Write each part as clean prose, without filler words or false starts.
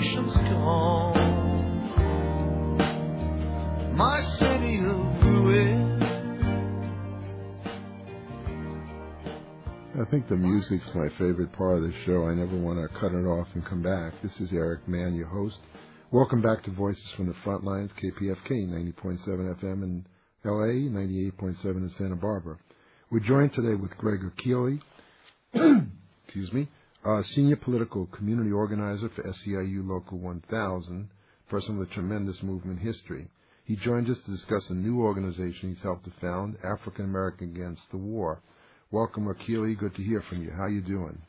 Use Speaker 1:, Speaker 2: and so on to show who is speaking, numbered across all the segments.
Speaker 1: nation's gone. My city of ruin.
Speaker 2: I think the music's my favorite part of the show. I never want to cut it off and come back. This is Eric Mann, your host. Welcome back to Voices from the Frontlines, KPFK 90.7 FM in LA, 98.7 in Santa Barbara. We're joined today with Greg Achille, Senior Political Community Organizer for SEIU Local 1000, person with tremendous movement history. He joined us to discuss a new organization he's helped to found, African American Against the War. Welcome, Achille. Good to hear from you. How you doing?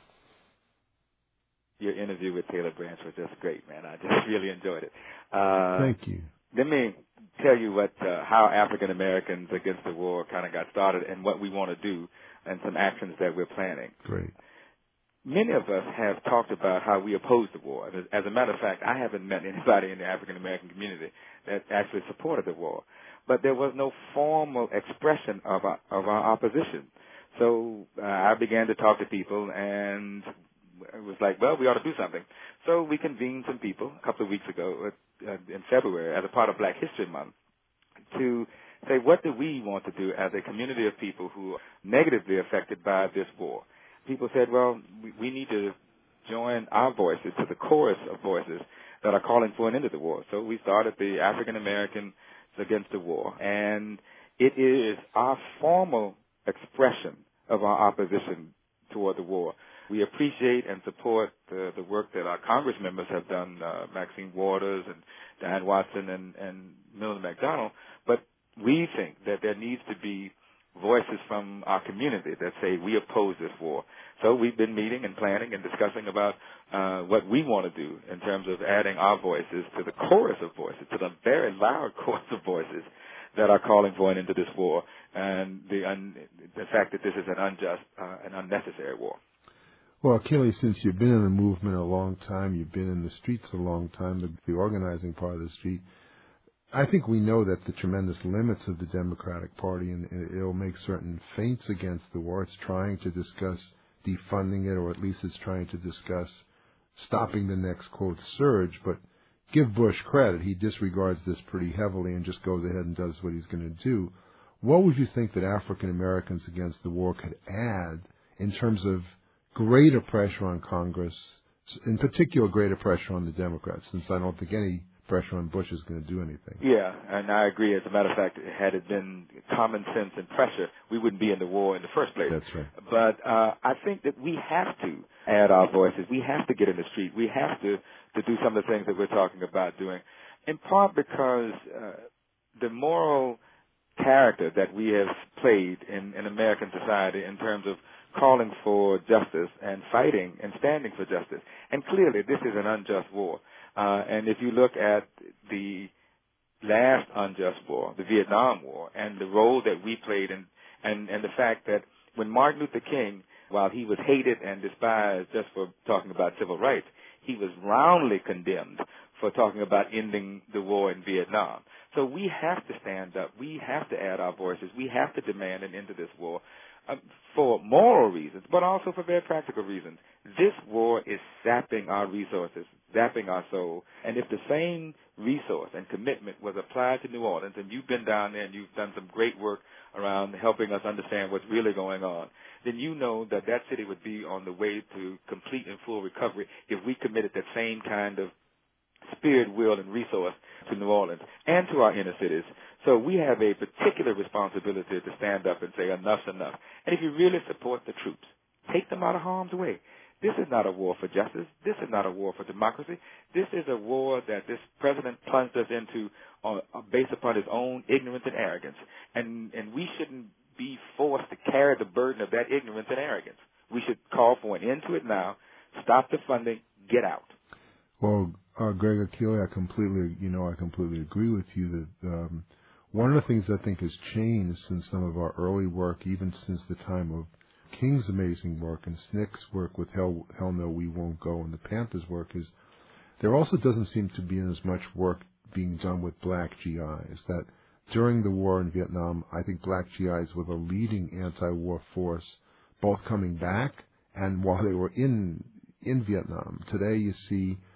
Speaker 3: Your interview with Taylor Branch was just great, man. I just really enjoyed it.
Speaker 2: Thank you.
Speaker 3: Let me tell you how African Americans Against the War kind of got started and what we want to do and some actions that we're planning.
Speaker 2: Great.
Speaker 3: Many of us have talked about how we oppose the war. As a matter of fact, I haven't met anybody in the African American community that actually supported the war. But there was no formal expression of our opposition. So I began to talk to people, and it was like, well, we ought to do something. So we convened some people a couple of weeks ago in February as a part of Black History Month to say, what do we want to do as a community of people who are negatively affected by this war? People said, well, we need to join our voices to the chorus of voices that are calling for an end to the war. So we started the African Americans Against the War, and it is our formal expression of our opposition toward the war. We appreciate and support the work that our Congress members have done, Maxine Waters and Diane Watson and Milton McDonald, but we think that there needs to be voices from our community that say we oppose this war. So we've been meeting and planning and discussing about what we want to do in terms of adding our voices to the chorus of voices, to the very loud chorus of voices that are calling for an end to this war and the fact that this is an unjust and unnecessary war.
Speaker 2: Well, Achille, since you've been in the movement a long time, you've been in the streets a long time, the organizing part of the street, I think we know that the tremendous limits of the Democratic Party, and it'll make certain feints against the war. It's trying to discuss defunding it, or at least it's trying to discuss stopping the next, quote, surge. But give Bush credit. He disregards this pretty heavily and just goes ahead and does what he's going to do. What would you think that African Americans Against the War could add in terms of greater pressure on Congress, in particular greater pressure on the Democrats, since I don't think any pressure on Bush is going to do anything?
Speaker 3: Yeah, and I agree. As a matter of fact, had it been common sense and pressure, we wouldn't be in the war in the first place.
Speaker 2: That's right.
Speaker 3: But I think that we have to add our voices. We have to get in the street. We have to do some of the things that we're talking about doing, in part because the moral character that we have played in American society in terms of calling for justice and fighting and standing for justice. And clearly, this is an unjust war. And if you look at the last unjust war, the Vietnam War, and the role that we played and the fact that when Martin Luther King, while he was hated and despised just for talking about civil rights, he was roundly condemned for talking about ending the war in Vietnam. So we have to stand up. We have to add our voices. We have to demand an end to this war for moral reasons, but also for very practical reasons. This war is sapping our resources, zapping our soul. And if the same resource and commitment was applied to New Orleans, and you've been down there and you've done some great work around helping us understand what's really going on, then you know that that city would be on the way to complete and full recovery if we committed that same kind of spirit, will, and resource to New Orleans and to our inner cities. So we have a particular responsibility to stand up and say enough's enough. And if you really support the troops, take them out of harm's way. This is not a war for justice. This is not a war for democracy. This is a war that this president plunged us into based upon his own ignorance and arrogance. And we shouldn't be forced to carry the burden of that ignorance and arrogance. We should call for an end to it now, stop the funding, get out.
Speaker 2: Well, Greg Achille, I completely agree with you that one of the things I think has changed since some of our early work, even since the time of King's amazing work and SNCC's work with Hell No, We Won't Go, and the Panthers' work, is there also doesn't seem to be as much work being done with black GIs. That during the war in Vietnam, I think black GIs were the leading anti-war force, both coming back and while they were in Vietnam. Today you see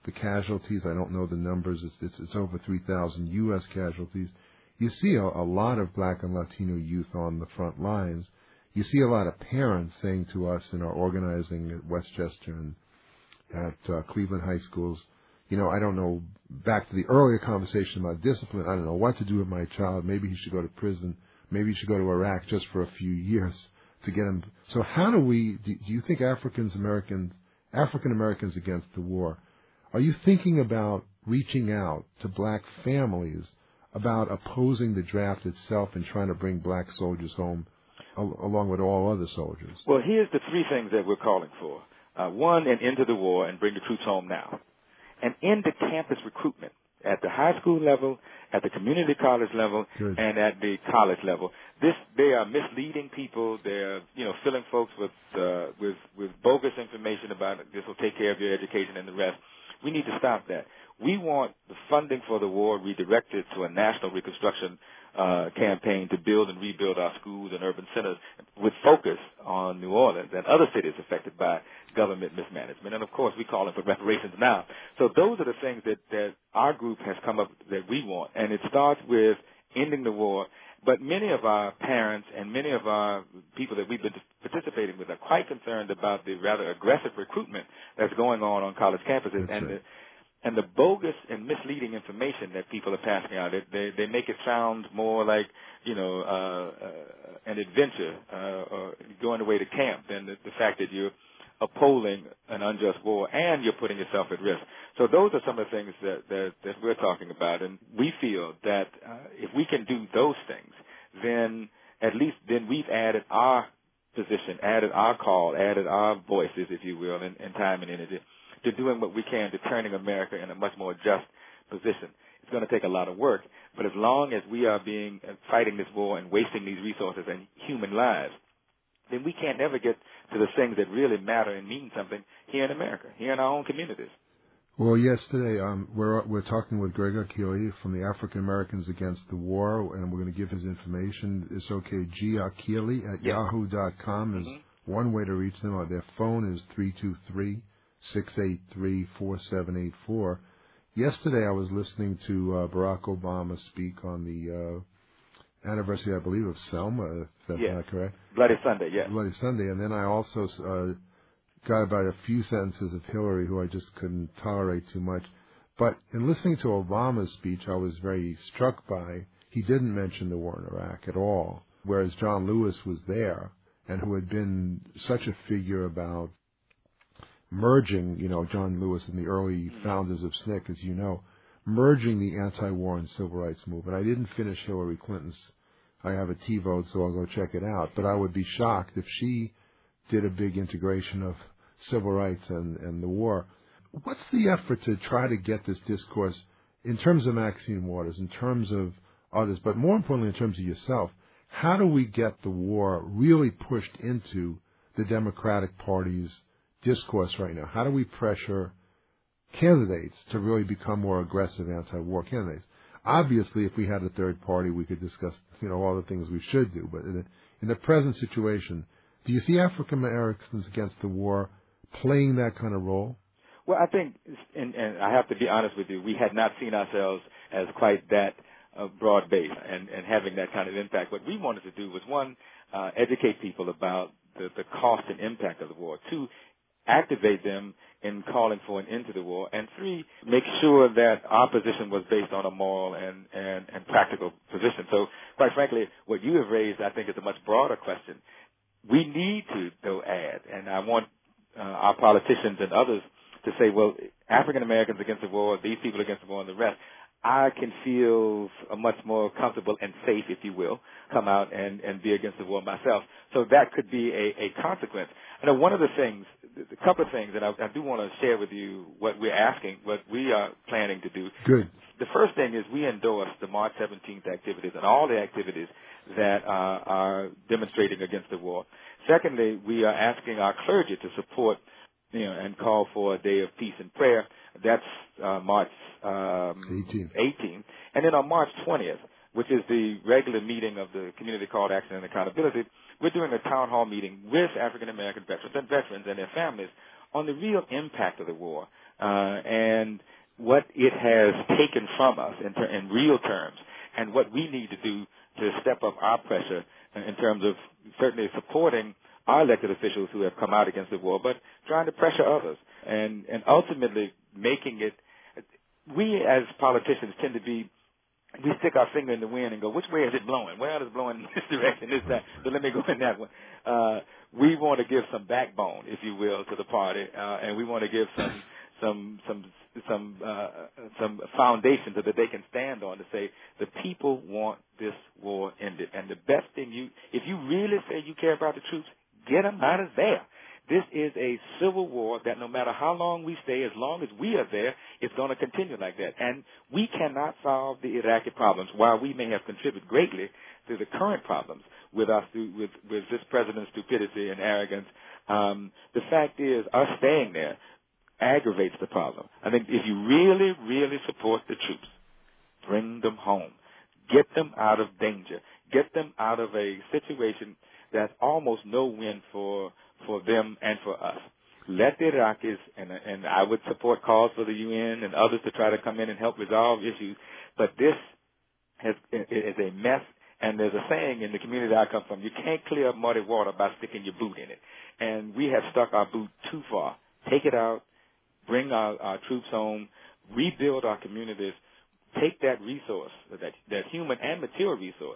Speaker 2: the casualties. I don't know the numbers. It's over 3,000 U.S. casualties. You see a lot of Black and Latino youth on the front lines. You see a lot of parents saying to us in our organizing at Westchester and at Cleveland high schools, you know, I don't know, back to the earlier conversation about discipline, I don't know what to do with my child. Maybe he should go to prison. Maybe he should go to Iraq just for a few years to get him. So how do you think African Americans against the war, are you thinking about reaching out to black families about opposing the draft itself and trying to bring black soldiers home along with all other soldiers?
Speaker 3: Well, here's the three things that we're calling for. One, an end to the war and bring the troops home now. An end to campus recruitment at the high school level, at the community college level,
Speaker 2: Good.
Speaker 3: and at the college level. They are misleading people. They're, filling folks with bogus information about this will take care of your education and the rest. We need to stop that. We want the funding for the war redirected to a national reconstruction campaign to build and rebuild our schools and urban centers with focus on New Orleans and other cities affected by government mismanagement. And, of course, we call it for reparations now. So those are the things that our group has come up that we want. And it starts with ending the war. But many of our parents and many of our people that we've been participating with are quite concerned about the rather aggressive recruitment that's going on college campuses.
Speaker 2: That's right.
Speaker 3: And the bogus and misleading information that people are passing out, they make it sound more like, an adventure or going away to camp than the fact that you're upholding an unjust war and you're putting yourself at risk. So those are some of the things that we're talking about. And we feel that if we can do those things, then at least then we've added our position, added our call, added our voices, if you will, in time and energy to doing what we can to turning America in a much more just position. It's going to take a lot of work, but as long as we are fighting this war and wasting these resources and human lives, then we can't ever get to the things that really matter and mean something here in America, here in our own communities.
Speaker 2: Well, yesterday we're talking with Greg Akili from the African Americans Against the War, and we're going to give his information. It's okay. Akili at yahoo.com is one way to reach them. Their phone is 323-683-4784. Yesterday I was listening to Barack Obama speak on the anniversary, I believe, of Selma, if that's not correct.
Speaker 3: Bloody Sunday, yes.
Speaker 2: Bloody Sunday. And then I also got about a few sentences of Hillary, who I just couldn't tolerate too much. But in listening to Obama's speech, I was very struck by, he didn't mention the war in Iraq at all, whereas John Lewis was there and who had been such a figure about merging, John Lewis and the early founders of SNCC, as you know, merging the anti-war and civil rights movement. I didn't finish Hillary Clinton's. I have a T-vote, so I'll go check it out. But I would be shocked if she did a big integration of civil rights and the war. What's the effort to try to get this discourse in terms of Maxine Waters, in terms of others, but more importantly in terms of yourself? How do we get the war really pushed into the Democratic Party's discourse right now? How do we pressure candidates to really become more aggressive anti-war candidates? Obviously, if we had a third party, we could discuss, all the things we should do. But in the present situation, do you see African Americans Against the War playing that kind of role?
Speaker 3: Well, I think, and I have to be honest with you, we had not seen ourselves as quite that broad-based and having that kind of impact. What we wanted to do was, one, educate people about the cost and impact of the war. Two, activate them in calling for an end to the war. And three, make sure that our position was based on a moral and practical position. So, quite frankly, what you have raised, I think, is a much broader question. We need to, though, add, and I want our politicians and others to say, well, African Americans against the war, these people against the war, and the rest, I can feel much more comfortable and safe, if you will, come out and be against the war myself. So that could be a consequence. I know one of the things, a couple of things, and I do want to share with you what we are planning to do.
Speaker 2: Good.
Speaker 3: The first thing is we endorse the March 17th activities and all the activities that are demonstrating against the war. Secondly, we are asking our clergy to support and call for a day of peace and prayer. That's March 18th. And then on March 20th, which is the regular meeting of the Community Called Action and Accountability, we're doing a town hall meeting with African-American veterans and their families on the real impact of the war and has taken from us in real terms, and what we need to do to step up our pressure in terms of certainly supporting our elected officials who have come out against the war, but trying to pressure others and ultimately making it. We as politicians tend to be, we stick our finger in the wind and go, which way is it blowing? Well, it's blowing in this direction, this, that. So let me go in that one. We want to give some backbone, if you will, to the party, and we want to give some foundation so that they can stand on to say the people want this war ended. And the best thing if you really say you care about the troops, get them out of there. This is a civil war that no matter how long we stay, as long as we are there, it's going to continue like that. And we cannot solve the Iraqi problems, while we may have contributed greatly to the current problems with this president's stupidity and arrogance. The fact is, us staying there aggravates the problem. I think if you really, really support the troops, bring them home. Get them out of danger. Get them out of a situation that's almost no win for them and for us. Let the Iraqis, and I would support calls for the UN and others to try to come in and help resolve issues, but this is a mess, and there's a saying in the community I come from, you can't clear up muddy water by sticking your boot in it. And we have stuck our boot too far. Take it out, bring our troops home, rebuild our communities, take that resource, that human and material resource,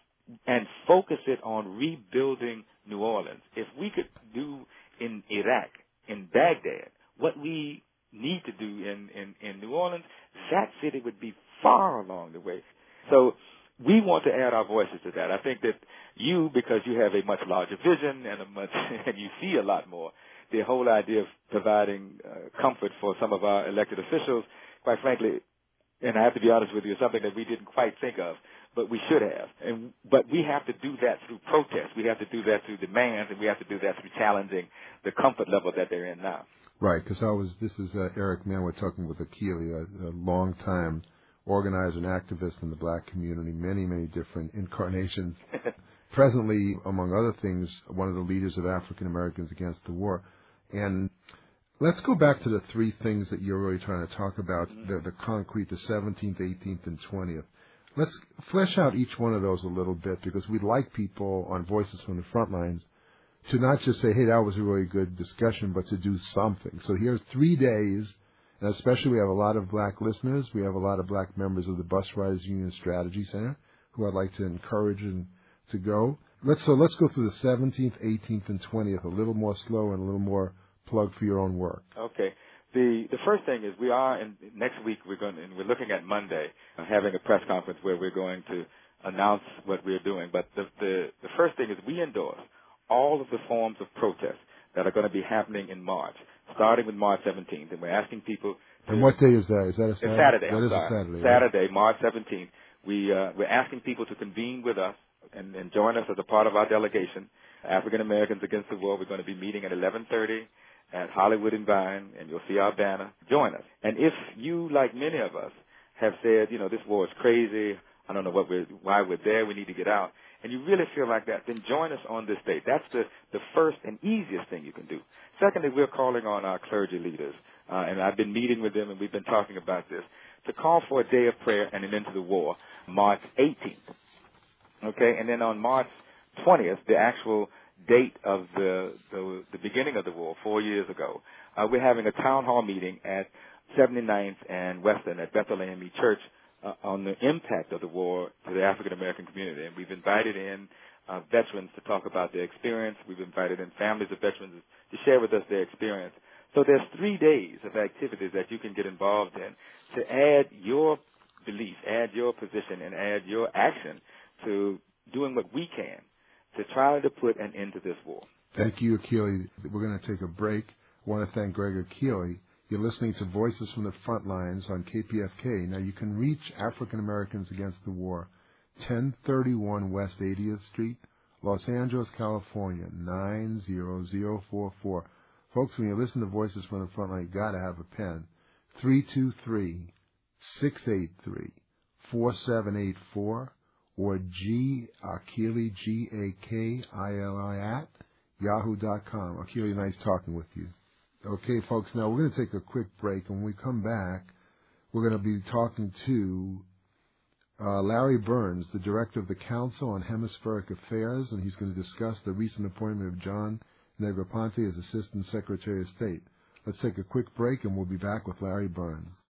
Speaker 3: and focus it on rebuilding New Orleans. If we could do in Iraq, in Baghdad, what we need to do in New Orleans, that city would be far along the way. So we want to add our voices to that. I think that you, because you have a much larger vision and you see a lot more, the whole idea of providing comfort for some of our elected officials, quite frankly, and I have to be honest with you, is something that we didn't quite think of, but we should have. But we have to do that through protest. We have to do that through demands, and we have to do that through challenging the comfort level that they're in now.
Speaker 2: Right, because this is Eric Mann. We're talking with Akili, a long-time organizer and activist in the black community, many, many different incarnations. Presently, among other things, one of the leaders of African Americans Against the War. And let's go back to the three things that you're really trying to talk about, the concrete, the 17th, 18th, and 20th. Let's flesh out each one of those a little bit, because we'd like people on Voices from the Front Lines to not just say, hey, that was a really good discussion, but to do something. So here's 3 days, and especially we have a lot of black listeners. We have a lot of black members of the Bus Riders Union Strategy Center who I'd like to encourage and to go. Let's go through the 17th, 18th, and 20th, a little more slow and a little more plug for your own work.
Speaker 3: Okay. The first thing is next week we're looking at Monday, having a press conference where we're going to announce what we're doing. But the first thing is we endorse all of the forms of protest that are going to be happening in March, starting with March 17th. And we're asking people to...
Speaker 2: And what day is that? Is that a Saturday?
Speaker 3: It's Saturday.
Speaker 2: That is a Saturday.
Speaker 3: Saturday, March 17th. We're asking people to convene with us and join us as a part of our delegation, African Americans Against the War. We're going to be meeting at 11:30 at Hollywood and Vine, and you'll see our banner. Join us. And if you, like many of us, have said, this war is crazy, I don't know why we're there, we need to get out, and you really feel like that, then join us on this date. That's the first and easiest thing you can do. Secondly, we're calling on our clergy leaders, and I've been meeting with them, and we've been talking about this, to call for a day of prayer and an end to the war, March 18th. Okay, and then on March 20th, the actual date of the beginning of the war 4 years ago, we're having a town hall meeting at 79th and Western at Bethel AME Church on the impact of the war to the African American community. And we've invited in veterans to talk about their experience. We've invited in families of veterans to share with us their experience. So there's 3 days of activities that you can get involved in to add your belief, add your position, and add your action to doing what we can to try to put an end to this war.
Speaker 2: Thank you, Akili. We're going to take a break. I want to thank Greg Akili. You're listening to Voices from the Front Lines on KPFK. Now, you can reach African Americans Against the War, 1031 West 80th Street, Los Angeles, California, 90044. Folks, when you listen to Voices from the Front Line, you got to have a pen. 323-683-4784. or Akili, G-A-K-I-L-I at yahoo.com. Akili, nice talking with you. Okay, folks, now we're going to take a quick break. When we come back, We're going to be talking to Larry Burns, the director of the Council on Hemispheric Affairs, and he's going to discuss the recent appointment of John Negroponte as Assistant Secretary of State. Let's take a quick break, and we'll be back with Larry Burns.